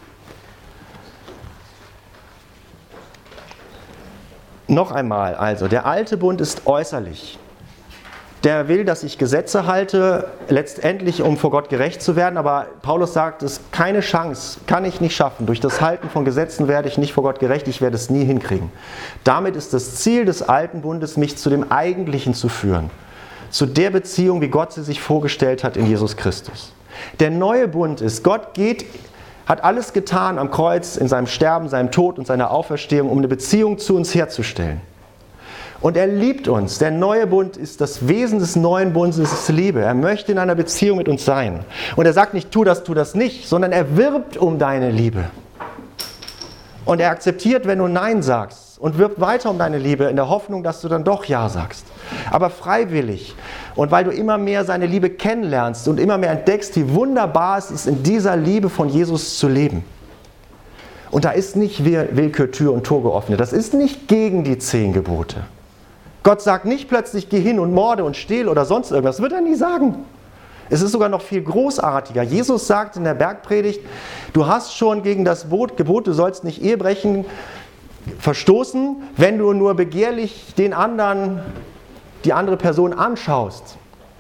Noch einmal, also, der alte Bund ist äußerlich. Der will, dass ich Gesetze halte, letztendlich, um vor Gott gerecht zu werden. Aber Paulus sagt, es ist keine Chance, kann ich nicht schaffen. Durch das Halten von Gesetzen werde ich nicht vor Gott gerecht, ich werde es nie hinkriegen. Damit ist das Ziel des alten Bundes, mich zu dem Eigentlichen zu führen. Zu der Beziehung, wie Gott sie sich vorgestellt hat in Jesus Christus. Der neue Bund ist, Gott hat alles getan am Kreuz, in seinem Sterben, seinem Tod und seiner Auferstehung, um eine Beziehung zu uns herzustellen. Und er liebt uns. Der neue Bund ist das Wesen des neuen Bundes, ist Liebe. Er möchte in einer Beziehung mit uns sein. Und er sagt nicht, tu das nicht, sondern er wirbt um deine Liebe. Und er akzeptiert, wenn du Nein sagst und wirbt weiter um deine Liebe in der Hoffnung, dass du dann doch Ja sagst. Aber freiwillig. Und weil du immer mehr seine Liebe kennenlernst und immer mehr entdeckst, wie wunderbar es ist, in dieser Liebe von Jesus zu leben. Und da ist nicht Willkür, Tür und Tor geöffnet. Das ist nicht gegen die 10 Gebote. Gott sagt nicht plötzlich, geh hin und morde und stehl oder sonst irgendwas. Das wird er nie sagen. Es ist sogar noch viel großartiger. Jesus sagt in der Bergpredigt, du hast schon gegen das Gebot, du sollst nicht Ehe brechen, verstoßen, wenn du nur begehrlich die andere Person anschaust.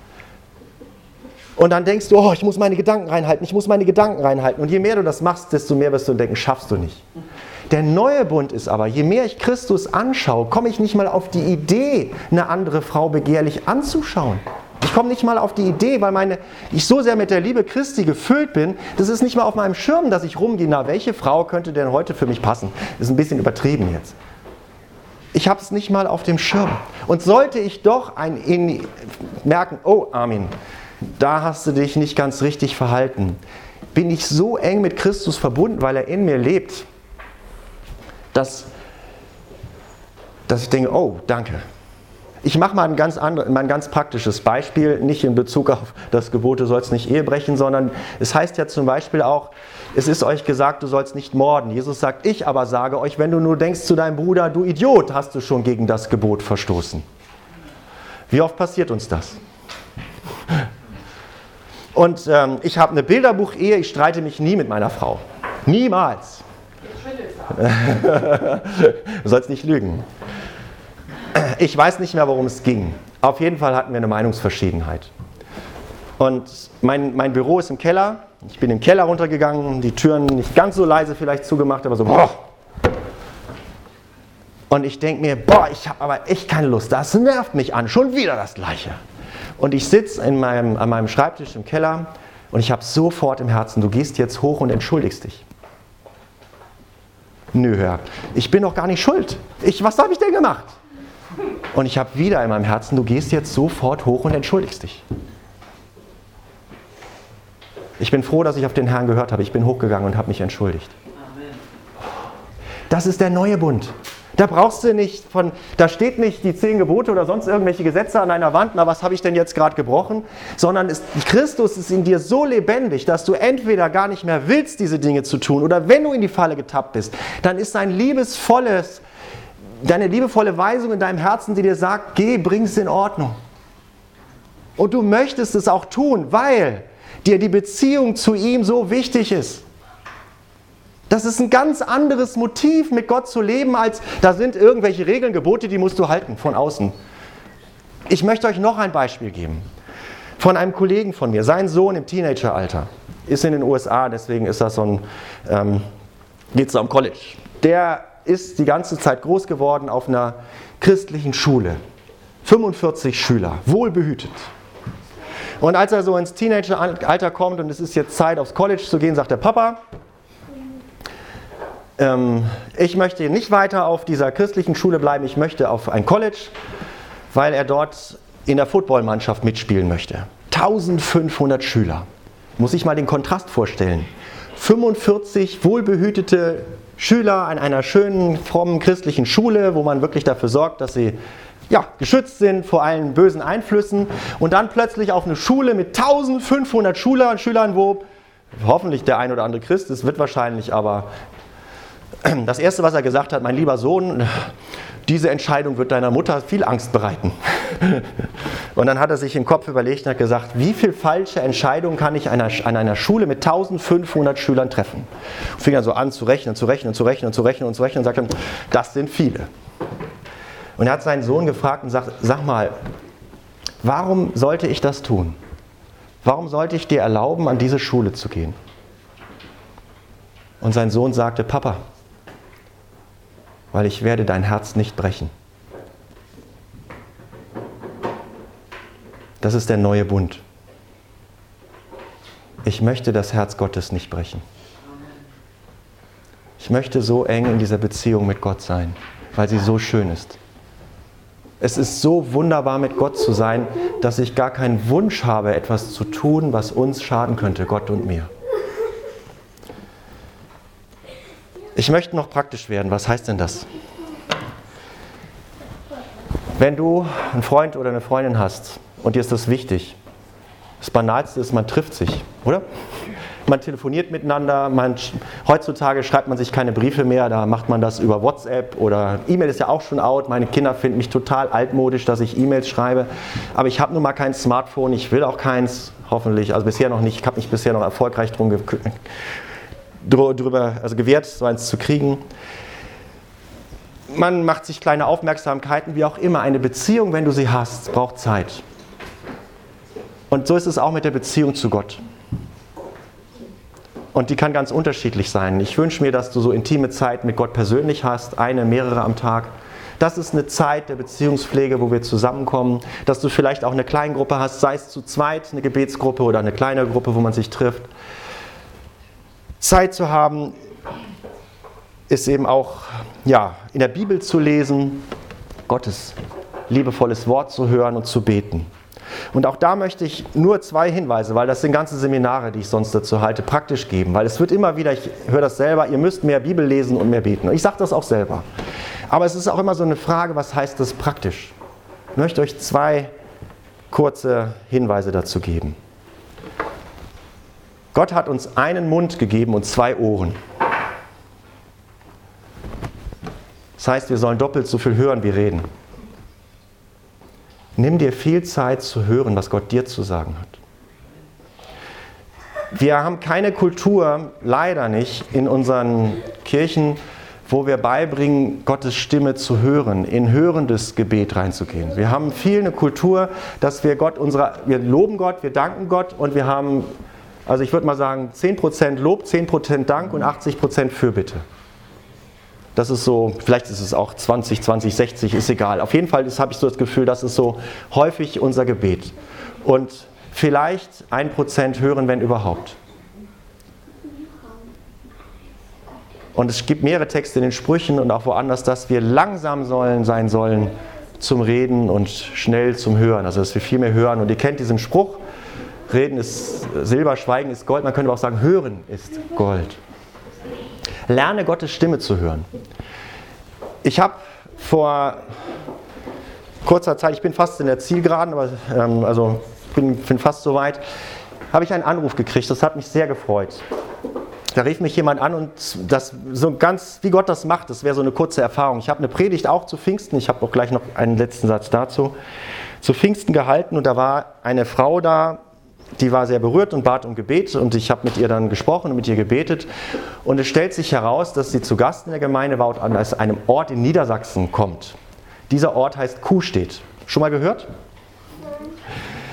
Und dann denkst du, oh, ich muss meine Gedanken reinhalten. Und je mehr du das machst, desto mehr wirst du denken, schaffst du nicht. Der neue Bund ist aber, je mehr ich Christus anschaue, komme ich nicht mal auf die Idee, eine andere Frau begehrlich anzuschauen. Ich komme nicht mal auf die Idee, weil ich so sehr mit der Liebe Christi gefüllt bin, das ist nicht mal auf meinem Schirm, dass ich rumgehe, welche Frau könnte denn heute für mich passen? Das ist ein bisschen übertrieben jetzt. Ich habe es nicht mal auf dem Schirm. Und sollte ich doch merken, oh Armin, da hast du dich nicht ganz richtig verhalten, bin ich so eng mit Christus verbunden, weil er in mir lebt, dass ich denke, oh, danke. Ich mache mal ein ganz praktisches Beispiel, nicht in Bezug auf das Gebot, du sollst nicht Ehe brechen, sondern es heißt ja zum Beispiel auch, es ist euch gesagt, du sollst nicht morden. Jesus sagt, ich aber sage euch, wenn du nur denkst zu deinem Bruder, du Idiot, hast du schon gegen das Gebot verstoßen. Wie oft passiert uns das? Und ich habe eine Bilderbuch-Ehe, ich streite mich nie mit meiner Frau. Niemals. Du sollst nicht lügen. Ich weiß nicht mehr, worum es ging. Auf jeden Fall hatten wir eine Meinungsverschiedenheit. Und mein Büro ist im Keller. Ich bin im Keller runtergegangen, die Türen nicht ganz so leise vielleicht zugemacht, aber so, boah. Und ich denke mir, boah, ich habe aber echt keine Lust, das nervt mich an, schon wieder das Gleiche. Und ich sitze an meinem Schreibtisch im Keller und ich habe sofort im Herzen, du gehst jetzt hoch und entschuldigst dich. Nö, Herr, ich bin doch gar nicht schuld. Was habe ich denn gemacht? Und ich habe wieder in meinem Herzen, du gehst jetzt sofort hoch und entschuldigst dich. Ich bin froh, dass ich auf den Herrn gehört habe. Ich bin hochgegangen und habe mich entschuldigt. Amen. Das ist der neue Bund. Da brauchst du nicht da steht nicht die 10 Gebote oder sonst irgendwelche Gesetze an deiner Wand, na, was habe ich denn jetzt gerade gebrochen? Sondern Christus ist in dir so lebendig, dass du entweder gar nicht mehr willst, diese Dinge zu tun, oder wenn du in die Falle getappt bist, dann ist deine liebevolle Weisung in deinem Herzen, die dir sagt, geh, bring es in Ordnung. Und du möchtest es auch tun, weil dir die Beziehung zu ihm so wichtig ist. Das ist ein ganz anderes Motiv, mit Gott zu leben, als da sind irgendwelche Regeln, Gebote, die musst du halten von außen. Ich möchte euch noch ein Beispiel geben. Von einem Kollegen von mir, sein Sohn im Teenageralter, ist in den USA, deswegen ist das geht es am College. Der ist die ganze Zeit groß geworden auf einer christlichen Schule. 45 Schüler, wohlbehütet. Und als er so ins Teenageralter kommt und es ist jetzt Zeit, aufs College zu gehen, sagt der Papa, ich möchte nicht weiter auf dieser christlichen Schule bleiben, ich möchte auf ein College, weil er dort in der Footballmannschaft mitspielen möchte. 1500 Schüler. Muss ich mal den Kontrast vorstellen. 45 wohlbehütete Schüler an einer schönen, frommen christlichen Schule, wo man wirklich dafür sorgt, dass sie geschützt sind vor allen bösen Einflüssen. Und dann plötzlich auf eine Schule mit 1500 Schülern, wo hoffentlich der ein oder andere Christ ist, wird wahrscheinlich, aber das Erste, was er gesagt hat, mein lieber Sohn, diese Entscheidung wird deiner Mutter viel Angst bereiten. Und dann hat er sich im Kopf überlegt und hat gesagt, wie viele falsche Entscheidungen kann ich an einer Schule mit 1500 Schülern treffen? Und fing dann so an zu rechnen und sagte, das sind viele. Und er hat seinen Sohn gefragt und sagt, sag mal, warum sollte ich das tun? Warum sollte ich dir erlauben, an diese Schule zu gehen? Und sein Sohn sagte, Papa, weil ich werde dein Herz nicht brechen. Das ist der neue Bund. Ich möchte das Herz Gottes nicht brechen. Ich möchte so eng in dieser Beziehung mit Gott sein, weil sie so schön ist. Es ist so wunderbar, mit Gott zu sein, dass ich gar keinen Wunsch habe, etwas zu tun, was uns schaden könnte, Gott und mir. Ich möchte noch praktisch werden. Was heißt denn das? Wenn du einen Freund oder eine Freundin hast und dir ist das wichtig, das Banalste ist, man trifft sich, oder? Man telefoniert miteinander, heutzutage schreibt man sich keine Briefe mehr, da macht man das über WhatsApp oder E-Mail ist ja auch schon out. Meine Kinder finden mich total altmodisch, dass ich E-Mails schreibe, aber ich habe nun mal kein Smartphone, ich will auch keins, hoffentlich, also bisher noch nicht, ich habe mich bisher noch erfolgreich gewehrt, so eins zu kriegen. Man macht sich kleine Aufmerksamkeiten, wie auch immer. Eine Beziehung, wenn du sie hast, braucht Zeit. Und so ist es auch mit der Beziehung zu Gott. Und die kann ganz unterschiedlich sein. Ich wünsche mir, dass du so intime Zeit mit Gott persönlich hast, mehrere am Tag. Das ist eine Zeit der Beziehungspflege, wo wir zusammenkommen. Dass du vielleicht auch eine Kleingruppe hast, sei es zu zweit, eine Gebetsgruppe oder eine kleine Gruppe, wo man sich trifft. Zeit zu haben, ist eben auch in der Bibel zu lesen, Gottes liebevolles Wort zu hören und zu beten. Und auch da möchte ich nur 2 Hinweise, weil das sind ganze Seminare, die ich sonst dazu halte, praktisch geben. Weil es wird immer wieder, ich höre das selber, ihr müsst mehr Bibel lesen und mehr beten. Ich sage das auch selber. Aber es ist auch immer so eine Frage, was heißt das praktisch? Ich möchte euch 2 kurze Hinweise dazu geben. Gott hat uns einen Mund gegeben und 2 Ohren. Das heißt, wir sollen doppelt so viel hören wie reden. Nimm dir viel Zeit zu hören, was Gott dir zu sagen hat. Wir haben keine Kultur, leider nicht, in unseren Kirchen, wo wir beibringen, Gottes Stimme zu hören, in hörendes Gebet reinzugehen. Wir haben viel eine Kultur, dass wir loben Gott, wir danken Gott und wir haben, also ich würde mal sagen, 10% Lob, 10% Dank und 80% Fürbitte. Das ist so, vielleicht ist es auch 20, 60, ist egal. Auf jeden Fall habe ich so das Gefühl, das ist so häufig unser Gebet. Und vielleicht 1% hören, wenn überhaupt. Und es gibt mehrere Texte in den Sprüchen und auch woanders, dass wir langsam sein sollen zum Reden und schnell zum Hören. Also dass wir viel mehr hören. Und ihr kennt diesen Spruch, Reden ist Silber, Schweigen ist Gold. Man könnte aber auch sagen, Hören ist Gold. Lerne Gottes Stimme zu hören. Ich habe vor kurzer Zeit, ich bin fast in der Zielgeraden, aber bin fast soweit, habe ich einen Anruf gekriegt. Das hat mich sehr gefreut. Da rief mich jemand an und das so ganz, wie Gott das macht, das wäre so eine kurze Erfahrung. Ich habe eine Predigt auch zu Pfingsten, ich habe auch gleich noch einen letzten Satz dazu, zu Pfingsten gehalten und da war eine Frau da, die war sehr berührt und bat um Gebet und ich habe mit ihr dann gesprochen und mit ihr gebetet und es stellt sich heraus, dass sie zu Gast in der Gemeinde war und aus einem Ort in Niedersachsen kommt. Dieser Ort heißt Kuhstedt. Schon mal gehört?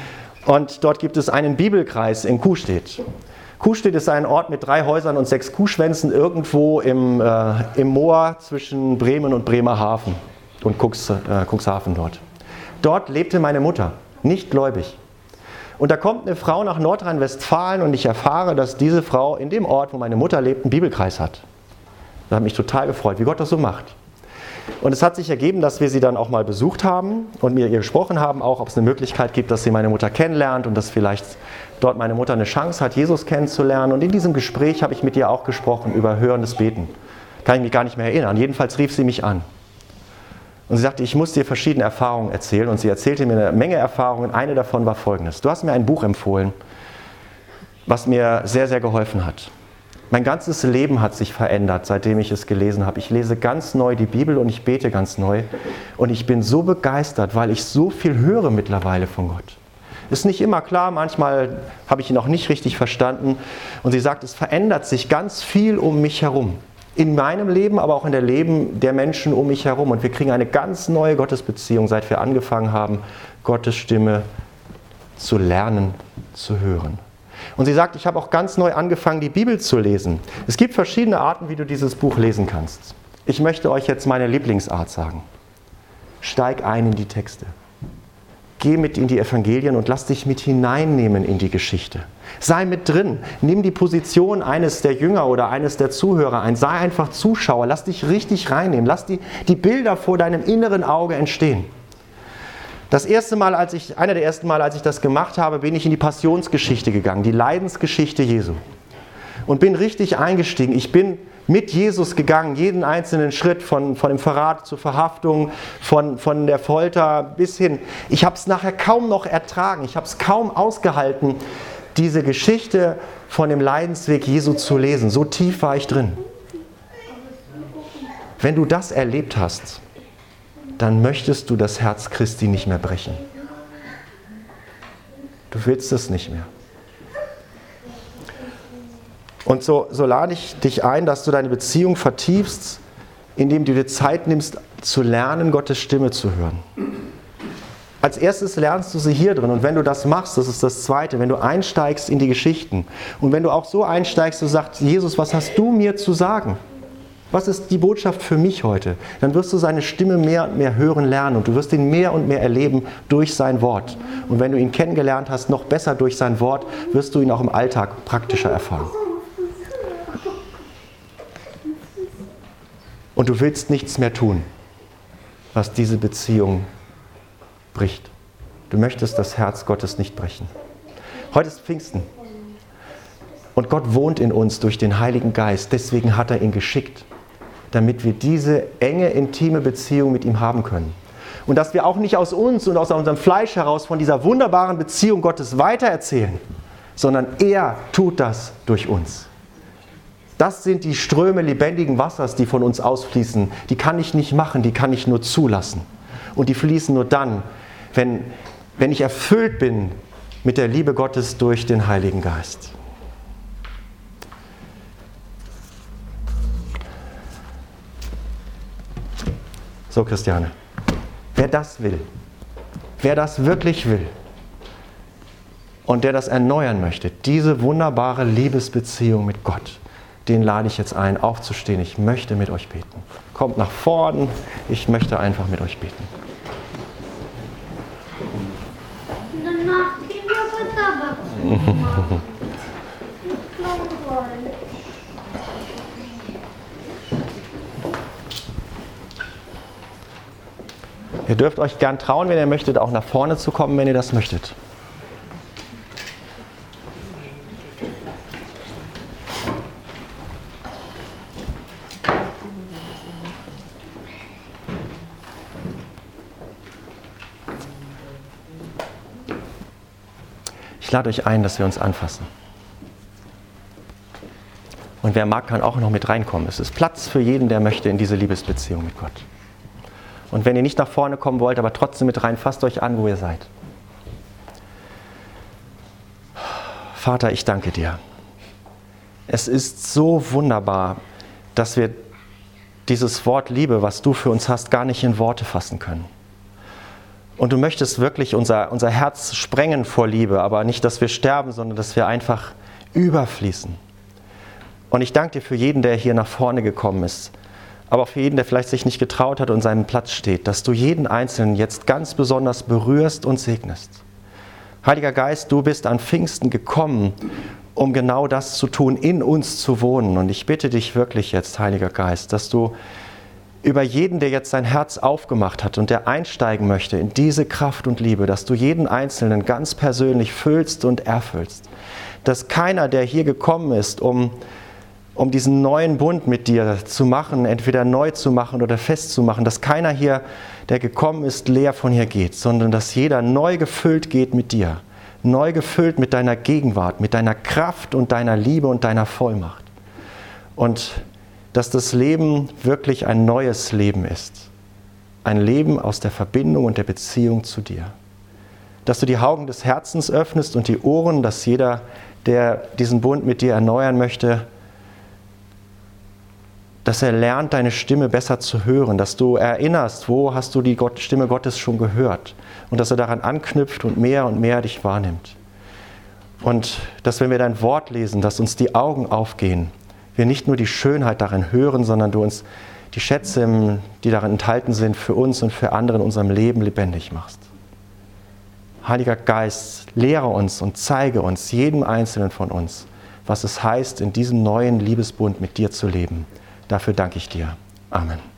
Und dort gibt es einen Bibelkreis in Kuhstedt. Kuhstedt ist ein Ort mit 3 Häusern und 6 Kuhschwänzen irgendwo im Moor zwischen Bremen und Bremerhaven und Cuxhaven dort. Dort lebte meine Mutter, nicht gläubig. Und da kommt eine Frau nach Nordrhein-Westfalen und ich erfahre, dass diese Frau in dem Ort, wo meine Mutter lebt, einen Bibelkreis hat. Das hat mich total gefreut, wie Gott das so macht. Und es hat sich ergeben, dass wir sie dann auch mal besucht haben und mit ihr gesprochen haben, auch ob es eine Möglichkeit gibt, dass sie meine Mutter kennenlernt und dass vielleicht dort meine Mutter eine Chance hat, Jesus kennenzulernen. Und in diesem Gespräch habe ich mit ihr auch gesprochen über hörendes Beten. Kann ich mich gar nicht mehr erinnern. Jedenfalls rief sie mich an. Und sie sagte, ich muss dir verschiedene Erfahrungen erzählen. Und sie erzählte mir eine Menge Erfahrungen. Eine davon war folgendes. Du hast mir ein Buch empfohlen, was mir sehr, sehr geholfen hat. Mein ganzes Leben hat sich verändert, seitdem ich es gelesen habe. Ich lese ganz neu die Bibel und ich bete ganz neu. Und ich bin so begeistert, weil ich so viel höre mittlerweile von Gott. Ist nicht immer klar, manchmal habe ich ihn auch nicht richtig verstanden. Und sie sagt, es verändert sich ganz viel um mich herum. In meinem Leben, aber auch in der Leben der Menschen um mich herum. Und wir kriegen eine ganz neue Gottesbeziehung, seit wir angefangen haben, Gottes Stimme zu lernen, zu hören. Und sie sagt, ich habe auch ganz neu angefangen, die Bibel zu lesen. Es gibt verschiedene Arten, wie du dieses Buch lesen kannst. Ich möchte euch jetzt meine Lieblingsart sagen. Steig ein in die Texte. Geh mit in die Evangelien und lass dich mit hineinnehmen in die Geschichte. Sei mit drin. Nimm die Position eines der Jünger oder eines der Zuhörer ein. Sei einfach Zuschauer. Lass dich richtig reinnehmen. Lass die Bilder vor deinem inneren Auge entstehen. Einer der ersten Mal, als ich das gemacht habe, bin ich in die Passionsgeschichte gegangen, die Leidensgeschichte Jesu. Und bin richtig eingestiegen. Ich bin mit Jesus gegangen, jeden einzelnen Schritt von dem Verrat zur Verhaftung, von der Folter bis hin. Ich habe es nachher kaum noch ertragen, ich habe es kaum ausgehalten, diese Geschichte von dem Leidensweg Jesu zu lesen. So tief war ich drin. Wenn du das erlebt hast, dann möchtest du das Herz Christi nicht mehr brechen. Du willst es nicht mehr. Und so lade ich dich ein, dass du deine Beziehung vertiefst, indem du dir Zeit nimmst, zu lernen, Gottes Stimme zu hören. Als erstes lernst du sie hier drin. Und wenn du das machst, das ist das Zweite, wenn du einsteigst in die Geschichten und wenn du auch so einsteigst, du sagst, Jesus, was hast du mir zu sagen? Was ist die Botschaft für mich heute? Dann wirst du seine Stimme mehr und mehr hören lernen und du wirst ihn mehr und mehr erleben durch sein Wort. Und wenn du ihn kennengelernt hast, noch besser durch sein Wort, wirst du ihn auch im Alltag praktischer erfahren. Und du willst nichts mehr tun, was diese Beziehung bricht. Du möchtest das Herz Gottes nicht brechen. Heute ist Pfingsten. Und Gott wohnt in uns durch den Heiligen Geist. Deswegen hat er ihn geschickt, damit wir diese enge, intime Beziehung mit ihm haben können. Und dass wir auch nicht aus uns und aus unserem Fleisch heraus von dieser wunderbaren Beziehung Gottes weitererzählen, sondern er tut das durch uns. Das sind die Ströme lebendigen Wassers, die von uns ausfließen. Die kann ich nicht machen, die kann ich nur zulassen. Und die fließen nur dann, wenn ich erfüllt bin mit der Liebe Gottes durch den Heiligen Geist. So, Christiane, wer das will, wer das wirklich will und der das erneuern möchte, diese wunderbare Liebesbeziehung mit Gott, den lade ich jetzt ein, aufzustehen. Ich möchte mit euch beten. Kommt nach vorn, ich möchte einfach mit euch beten. Ihr dürft euch gern trauen, wenn ihr möchtet, auch nach vorne zu kommen, wenn ihr das möchtet. Ich lade euch ein, dass wir uns anfassen. Und wer mag, kann auch noch mit reinkommen. Es ist Platz für jeden, der möchte, in diese Liebesbeziehung mit Gott. Und wenn ihr nicht nach vorne kommen wollt, aber trotzdem mit rein, fasst euch an, wo ihr seid. Vater, ich danke dir. Es ist so wunderbar, dass wir dieses Wort Liebe, was du für uns hast, gar nicht in Worte fassen können. Und du möchtest wirklich unser Herz sprengen vor Liebe, aber nicht, dass wir sterben, sondern dass wir einfach überfließen. Und ich danke dir für jeden, der hier nach vorne gekommen ist, aber auch für jeden, der vielleicht sich nicht getraut hat und seinen Platz steht, dass du jeden Einzelnen jetzt ganz besonders berührst und segnest. Heiliger Geist, du bist an Pfingsten gekommen, um genau das zu tun, in uns zu wohnen. Und ich bitte dich wirklich jetzt, Heiliger Geist, dass du über jeden, der jetzt sein Herz aufgemacht hat und der einsteigen möchte in diese Kraft und Liebe, dass du jeden Einzelnen ganz persönlich füllst und erfüllst. Dass keiner, der hier gekommen ist, um diesen neuen Bund mit dir zu machen, entweder neu zu machen oder festzumachen, dass keiner hier, der gekommen ist, leer von hier geht, sondern dass jeder neu gefüllt geht mit dir, neu gefüllt mit deiner Gegenwart, mit deiner Kraft und deiner Liebe und deiner Vollmacht. Und dass das Leben wirklich ein neues Leben ist. Ein Leben aus der Verbindung und der Beziehung zu dir. Dass du die Augen des Herzens öffnest und die Ohren, dass jeder, der diesen Bund mit dir erneuern möchte, dass er lernt, deine Stimme besser zu hören, dass du erinnerst, wo hast du die Stimme Gottes schon gehört und dass er daran anknüpft und mehr dich wahrnimmt. Und dass, wenn wir dein Wort lesen, dass uns die Augen aufgehen, wir nicht nur die Schönheit darin hören, sondern du uns die Schätze, die darin enthalten sind, für uns und für andere in unserem Leben lebendig machst. Heiliger Geist, lehre uns und zeige uns, jedem Einzelnen von uns, was es heißt, in diesem neuen Liebesbund mit dir zu leben. Dafür danke ich dir. Amen.